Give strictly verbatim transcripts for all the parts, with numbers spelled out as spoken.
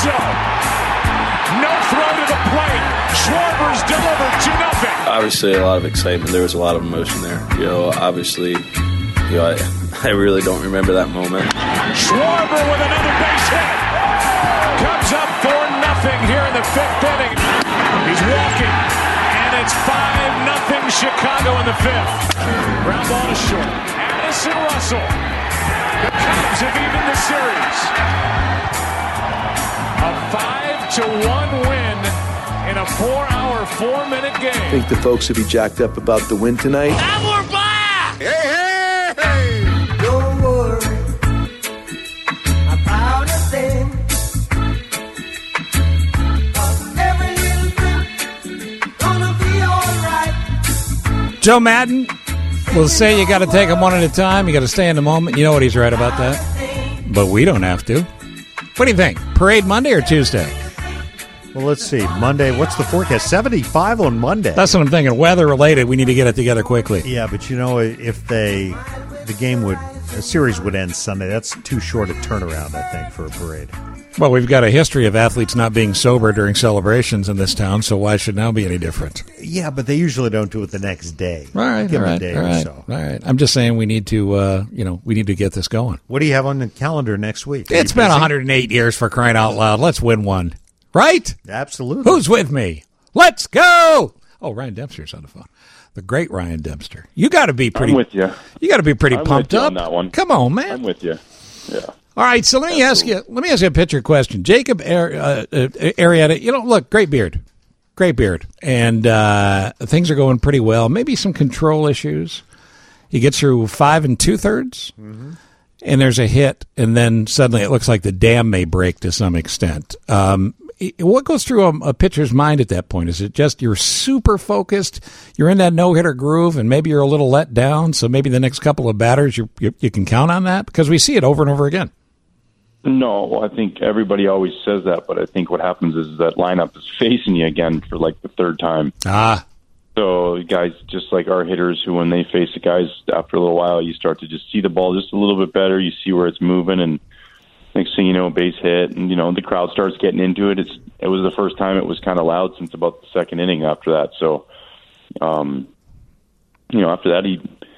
Rizzo. No throw to the plate. Schwarber's delivered two nothing. Obviously, a lot of excitement. There was a lot of emotion there. You know, obviously, you know, I, I really don't remember that moment. Schwarber with another base hit. Comes up four nothing here in the fifth inning. He's walking, and it's five nothing Chicago in the fifth. Ground ball to short. Addison Russell. The Cubs have evened the series. A five to one win in a four-hour, four-minute game. I think the folks will be jacked up about the win tonight. And we're back! Hey, hey, hey! Don't worry about a thing. Every little thing gonna be all right. Joe Madden will say you got to take them one at a time. You got to stay in the moment. You know what? He's right about that. But we don't have to. What do you think? Parade Monday or Tuesday? Well, let's see. Monday, what's the forecast? seventy-five on Monday. That's what I'm thinking. Weather-related, we need to get it together quickly. Yeah, but you know, if they, the game would, the series would end Sunday. That's too short a turnaround, I think, for a parade. Well, we've got a history of athletes not being sober during celebrations in this town, so why should now be any different? Yeah, but they usually don't do it the next day. All right, Give all them right, a day all or right, so. all right. I'm just saying we need to, uh, you know, we need to get this going. What do you have on the calendar next week? Are It's you been busy? one hundred eight years for crying out loud. Let's win one. Right? Absolutely. Who's with me? Let's go. Oh, Ryan Dempster's on the phone. The great Ryan Dempster. You got to be pretty. I'm with you. You got to be pretty I'm pumped with you up. on that one. Come on, man. I'm with you. Yeah. All right, so let me Absolutely. ask you. Let me ask you a pitcher question. Jacob Ar- uh, uh, Arrieta. You know, look, great beard, great beard, and uh, things are going pretty well. Maybe some control issues. He gets through five and two thirds, mm-hmm. and there's a hit, and then suddenly it looks like the dam may break to some extent. Um, what goes through a, a pitcher's mind at that point? Is it just you're super focused, you're in that no-hitter groove, and maybe you're a little let down, so maybe the next couple of batters you, you, you can count on that? Because we see it over and over again. No, I think everybody always says that, but I think what happens is that lineup is facing you again for like the third time. Ah. So guys, just like our hitters who when they face the guys after a little while, you start to just see the ball just a little bit better. You see where it's moving, and next thing you know, base hit, and you know the crowd starts getting into it. It's it was the first time it was kind of loud since about the second inning after that. So, um, you know, after that he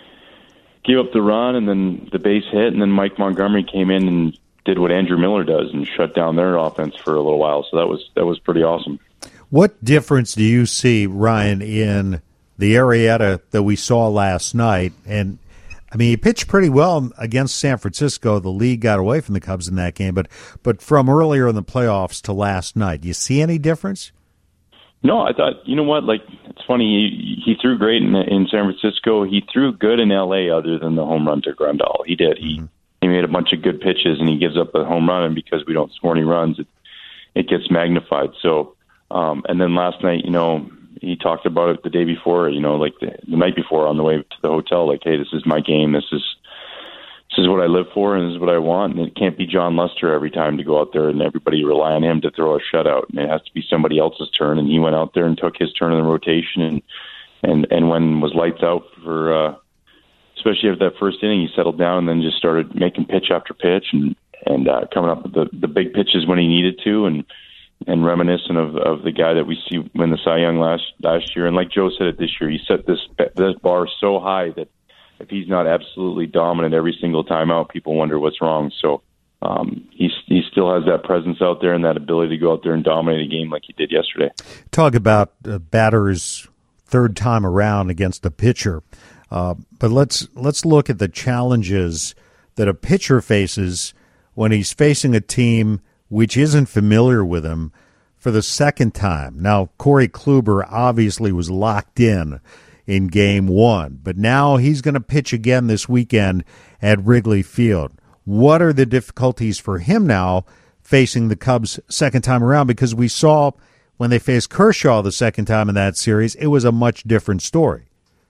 gave up the run and then the base hit, and then Mike Montgomery came in and did what Andrew Miller does and shut down their offense for a little while. So that was that was pretty awesome. What difference do you see, Ryan, in the Arrieta that we saw last night? And I mean, he pitched pretty well against San Francisco. The league got away from the Cubs in that game, but but from earlier in the playoffs to last night, do you see any difference? No, I thought, you know what, like, it's funny, he, he threw great in, in San Francisco. He threw good in L A other than the home run to Grandal. He did. He mm-hmm. he made a bunch of good pitches, and he gives up a home run, and because we don't score any runs, it, it gets magnified. So, um, and then last night, you know, he talked about it the day before, you know, like the, the night before on the way to the hotel, like, hey, this is my game. This is this is what I live for, and this is what I want. And it can't be John Lester every time to go out there and everybody rely on him to throw a shutout. And it has to be somebody else's turn. And he went out there and took his turn in the rotation. And and, and when it was lights out for, uh, especially after that first inning, he settled down and then just started making pitch after pitch and and uh, coming up with the, the big pitches when he needed to, and and reminiscent of, of the guy that we see win the Cy Young last last year. And like Joe said it this year, he set this this bar so high that if he's not absolutely dominant every single time out, people wonder what's wrong. So um, he he still has that presence out there and that ability to go out there and dominate a game like he did yesterday. Talk about uh, batters third time around against a pitcher, uh, but let's let's look at the challenges that a pitcher faces when he's facing a team which isn't familiar with him for the second time. Now, Corey Kluber obviously was locked in in game one, but now he's going to pitch again this weekend at Wrigley Field. What are the difficulties for him now facing the Cubs second time around? Because we saw when they faced Kershaw the second time in that series, it was a much different story.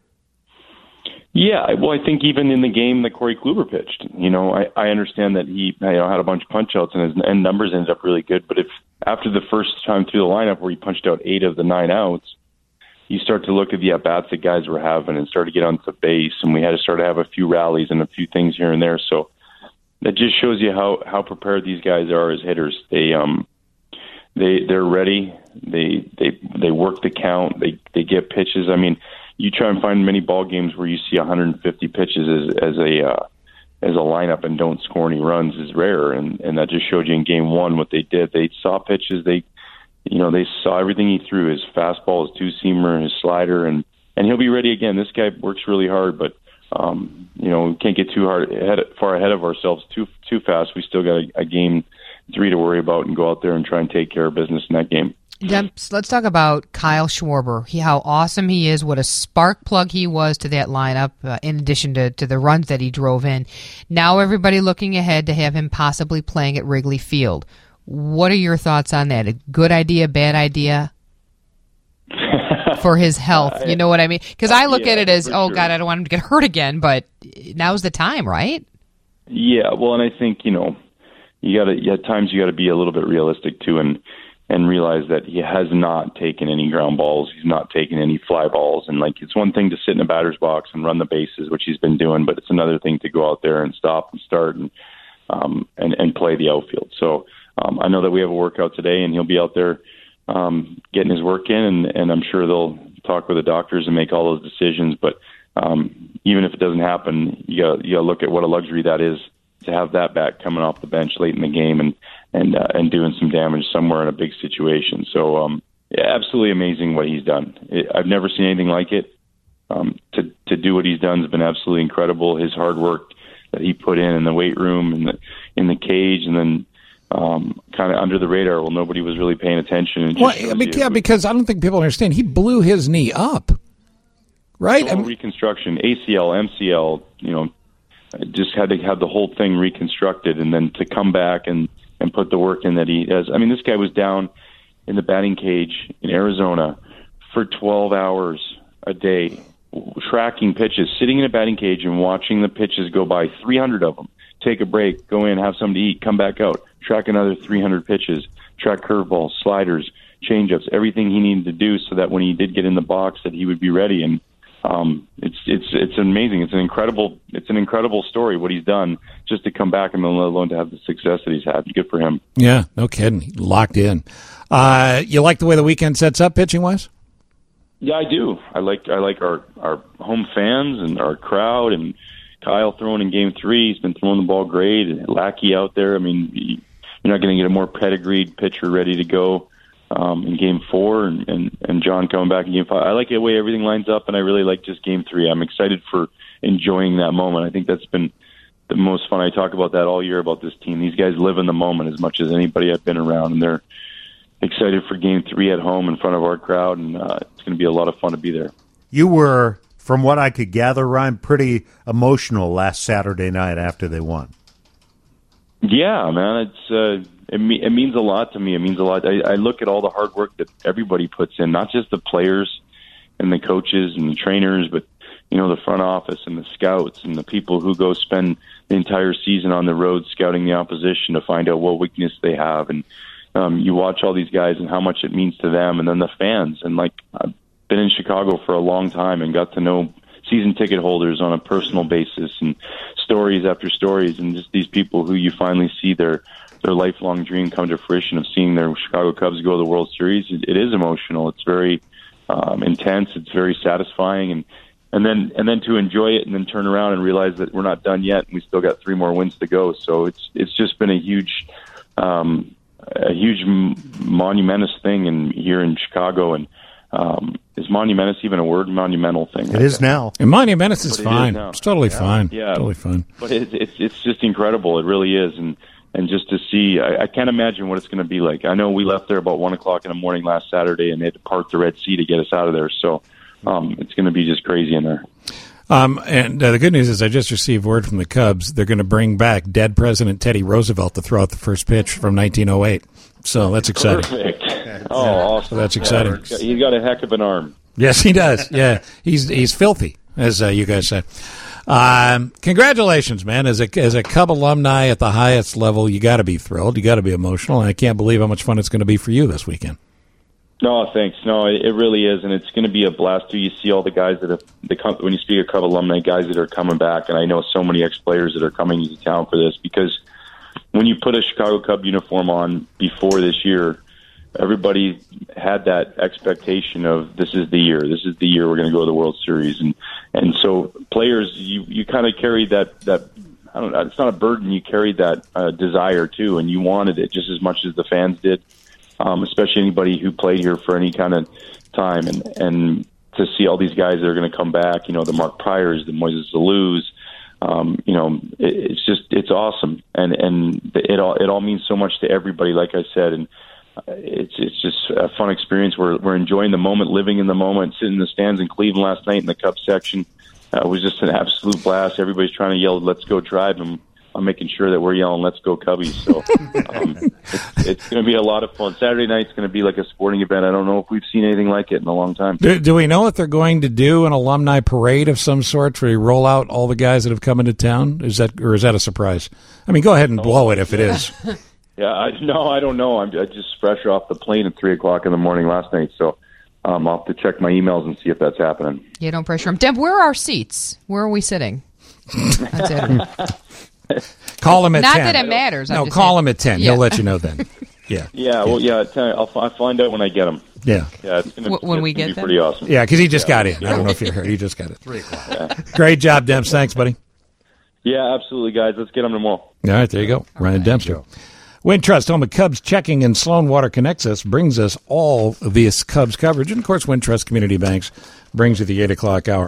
Yeah, well, I think even in the game that Corey Kluber pitched, you know, I, I understand that he you know, had a bunch of punch-outs and his and numbers ended up really good. But if after the first time through the lineup where he punched out eight of the nine outs, you start to look at the at-bats that guys were having and start to get onto the base, and we had to start to have a few rallies and a few things here and there. So that just shows you how, how prepared these guys are as hitters. They, um, they they're ready. They they they work the count. They they get pitches. I mean, you try and find many ball games where you see one hundred fifty pitches as as a uh, as a lineup and don't score any runs is rare, and and that just showed you in game one what they did. They saw pitches. They you know they saw everything he threw: his fastball, his two seamer, his slider, and and he'll be ready again. This guy works really hard, but um, you know we can't get too hard ahead, far ahead of ourselves too too fast. We still got a, a game three to worry about and go out there and try and take care of business in that game. Demps, let's talk about Kyle Schwarber. He, how awesome he is, what a spark plug he was to that lineup, uh, in addition to, to the runs that he drove in. Now everybody looking ahead to have him possibly playing at Wrigley Field. What are your thoughts on that? A good idea, bad idea for his health? You know what I mean? Because I look yeah, at it as, oh, sure. God, I don't want him to get hurt again, but now's the time, right? Yeah, well, and I think, you know, you got to, at times you got to be a little bit realistic too, and and realize that he has not taken any ground balls. He's not taken any fly balls. And, like, it's one thing to sit in a batter's box and run the bases, which he's been doing, but it's another thing to go out there and stop and start and um, and, and play the outfield. So um, I know that we have a workout today, and he'll be out there um, getting his work in, and, and I'm sure they'll talk with the doctors and make all those decisions. But um, even if it doesn't happen, you got you got to look at what a luxury that is to have that bat coming off the bench late in the game and and uh, and doing some damage somewhere in a big situation. So, um, yeah, absolutely amazing what he's done. It, I've never seen anything like it. Um, to to do what he's done has been absolutely incredible. His hard work that he put in in the weight room and the in the cage, and then um, kind of under the radar. Well, nobody was really paying attention. And Well, I mean, yeah, because I don't think people understand. He blew his knee up, right? I Total mean, reconstruction, A C L, M C L. You know, just had to have the whole thing reconstructed, and then to come back and. and put the work in that he has. I mean, this guy was down in the batting cage in Arizona for twelve hours a day, tracking pitches, sitting in a batting cage and watching the pitches go by, three hundred of them, take a break, go in, have something to eat, come back out, track another three hundred pitches, track curveballs, sliders, changeups, everything he needed to do so that when he did get in the box that he would be ready. And Um, it's it's it's amazing. It's an incredible it's an incredible story what he's done just to come back and let alone to have the success that he's had. Good for him. yeah, no kidding. He locked in. Uh, you like the way the weekend sets up pitching wise? Yeah, I do. I like I like our our home fans and our crowd, and Kyle throwing in game three. He's been throwing the ball great. And Lackey out there. I mean, you're not going to get a more pedigreed pitcher ready to go. Um, in game four, and, and, and John coming back in game five. I like the way everything lines up, and I really like just game three. I'm excited for enjoying that moment. I think that's been the most fun. I talk about that all year about this team. These guys live in the moment as much as anybody I've been around, and they're excited for game three at home in front of our crowd, and uh, it's going to be a lot of fun to be there. You were, from what I could gather, Ryan, pretty emotional last Saturday night after they won. Yeah, man, it's uh, it, me- it means a lot to me. It means a lot. I, I look at all the hard work that everybody puts in, not just the players and the coaches and the trainers, but you know the front office and the scouts and the people who go spend the entire season on the road scouting the opposition to find out what weakness they have. And um, you watch all these guys and how much it means to them, and then the fans. And like I've been in Chicago for a long time and got to know season ticket holders on a personal basis, and stories after stories, and just these people who you finally see their their lifelong dream come to fruition of seeing their Chicago Cubs go to the World Series. It, it is emotional. It's very um, intense. It's very satisfying, and and then and then to enjoy it and then turn around and realize that we're not done yet, and we still got three more wins to go. So it's it's just been a huge um, a huge monumentous thing in here in Chicago. And Um, is monumentous even a word? Monumental thing. It is now. And monumentous is But it fine. is now. It's totally Yeah. fine. Yeah. Totally fine. But it, it's it's just incredible. It really is, and and just to see, I, I can't imagine what it's going to be like. I know we left there about one o'clock in the morning last Saturday, and they had to part the Red Sea to get us out of there. So um, it's going to be just crazy in there. Um, and uh, the good news is I just received word from the Cubs. They're going to bring back dead President Teddy Roosevelt to throw out the first pitch from nineteen oh eight. So that's exciting. Perfect. Oh, awesome. So that's exciting. Yeah, he's got a heck of an arm. Yes, he does. Yeah, he's he's filthy, as uh, you guys say. Um, congratulations, man! As a as a Cub alumni at the highest level, you got to be thrilled. You got to be emotional, and I can't believe how much fun it's going to be for you this weekend. No, thanks. No, it, it really is, and it's going to be a blast too. You see all the guys that have the when you speak of Cub alumni, guys that are coming back, and I know so many ex-players that are coming into town for this, because when you put a Chicago Cub uniform on before this year, everybody had that expectation of this is the year. This is the year we're going to go to the World Series, and and so players, you you kind of carry that that. I don't know. It's not a burden. You carried that uh, desire too, and you wanted it just as much as the fans did, um, especially anybody who played here for any kind of time. And, and to see all these guys that are going to come back, you know, the Mark Pryors, the Moises Alous, um, you know, it, it's just it's awesome, and and it all it all means so much to everybody. Like I said, and it's it's just a fun experience. We're we're enjoying the moment, living in the moment, sitting in the stands in Cleveland last night in the Cubs section. Uh, it was just an absolute blast. Everybody's trying to yell, "Let's go Tribe," and I'm making sure that we're yelling, "Let's go Cubbies." So um, it's, it's going to be a lot of fun. Saturday night's going to be like a sporting event. I don't know if we've seen anything like it in a long time. Do, do we know if they're going to do an alumni parade of some sort where you roll out all the guys that have come into town? Is that or is that a surprise? I mean, go ahead and blow it if it is. Yeah, I, no, I don't know. I'm I just fresh off the plane at three o'clock in the morning last night, so. Um, I'll have to check my emails and see if that's happening. Yeah, don't pressure him. Deb, where are our seats? Where are we sitting? That's it. Call him at Not ten. that it matters. I'm No, just call saying. him at ten. Yeah. He'll let you know then. Yeah. Yeah, well, yeah, ten, I'll, I'll find out when I get them. Yeah. Yeah, it's gonna, When it's we gonna get be them? pretty awesome. Yeah, because he just Yeah. got in. I don't know if you heard. He just got it. Three o'clock. Great job, Demps. Thanks, buddy. Yeah, absolutely, guys. Let's get them tomorrow. All right, there you go. Ryan Dempster. Wintrust, home of Cubs checking, and Sloan Water connects us, brings us all of this Cubs coverage. And, of course, Wintrust Community Banks brings you the eight o'clock hour.